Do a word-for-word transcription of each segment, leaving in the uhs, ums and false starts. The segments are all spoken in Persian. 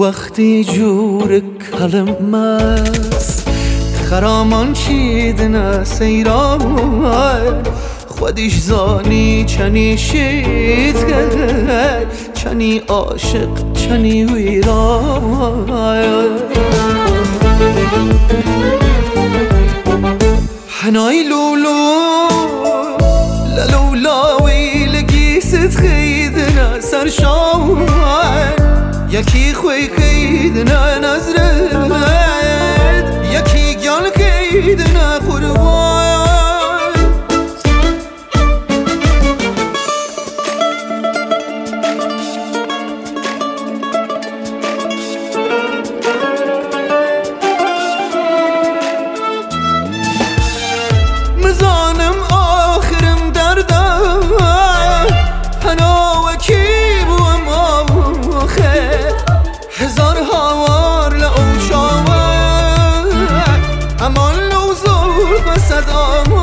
تو وقتی جور کلمس خرامان چیدن سیران خودش زانی چنی شید چنی عاشق چنی ویران حنای لولو للولاوی لگیست خیدن سرشان یکی خوی کیدن نظرت یکی گل کیدن قربان مزانم آخرم دردم هنا وکی بوم آخر هزار هوار لأوشاور امان لو زور فسدام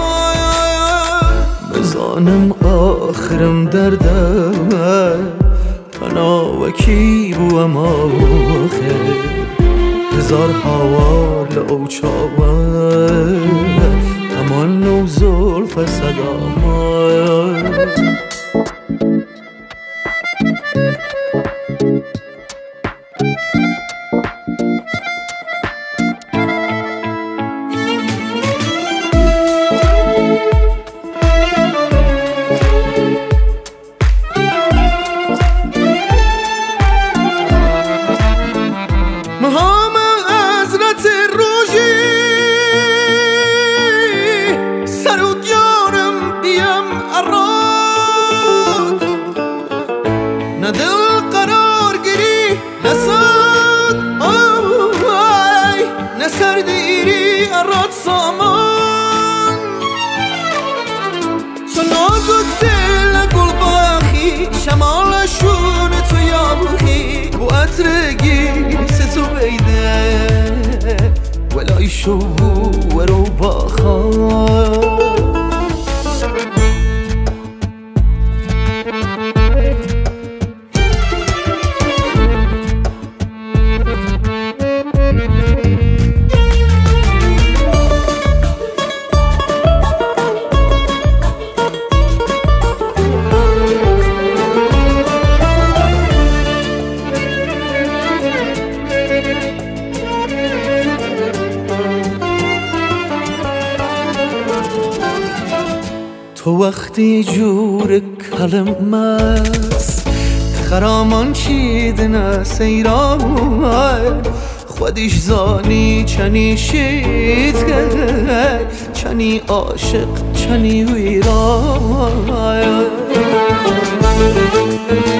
مزانم آخرم دردم هنا وکی بوم آخر هزار هوار لأوشاور امان لو زور فسدام مهام حضرت روژی سر و دیارم بیم اراد نه دل قرار گیری نه ساد آی نه سردیری اراد سامان تو نازک دل گل باخی شمالشون تو یابخی و عطرگی تو بیده ولای شو ورو باخا تو وقتی جور کلمس خرامان چیدن سیران خودش زانی چنی شید چنی عاشق چنی ویران